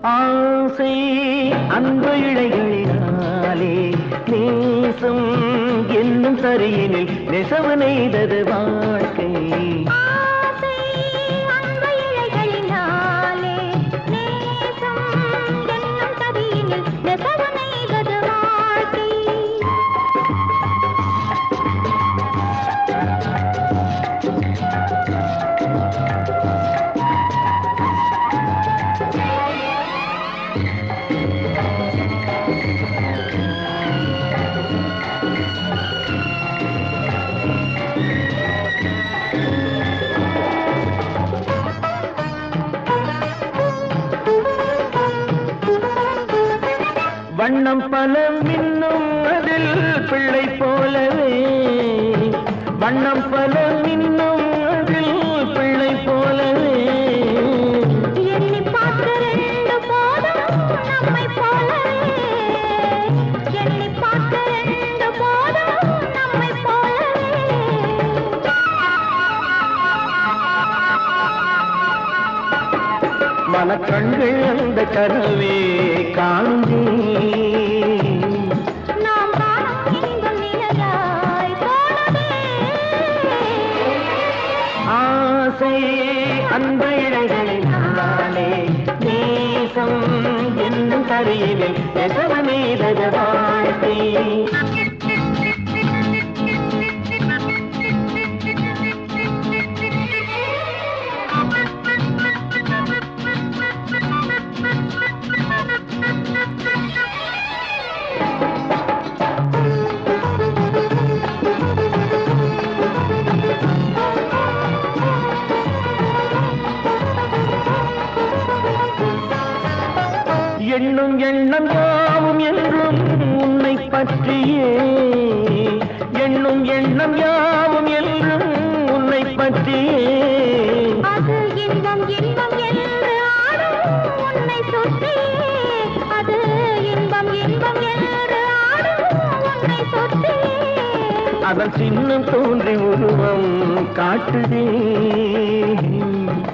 ஆசை அன்பு இழைகளினாலே நேசம் என்னும் சரியினில் நெசவு நெய்தது வாழ்க்கை. வண்ணம் பல மின்னும் அதில் பிள்ளை போலவே, வண்ணம் பல மின்னும் அதில் பிள்ளை போலவே, எண்ணி பார்த்து ரெண்டு போதும் நம்மை போலவே, எண்ணி பார்த்து ரெண்டு போதும் நம்மை போலவே. மனக்கண்கள் அந்த கனவே காண்பே, நாம் காணும் இன்பம் நிழலாய் போலவே. ஆசை அந்த இழைகளினாலே நேசம் என்னும் கரையினில் நெசவு நெய்தது வாழ்க்கை. எண்ணும் எண்ணம் யாவும் என்றும் உன்னை பற்றியே, எண்ணும் எண்ணம் யாவும் என்றும் உன்னை பற்றியே, அது இன்பம் இன்பம் என்று ஆடும் உன்னை சுற்றியே, அது இன்பம் இன்பம் என்று ஆடும் உன்னை சுற்றியே. அதன் சின்னம் தோன்றி உருவம் காட்டுதே.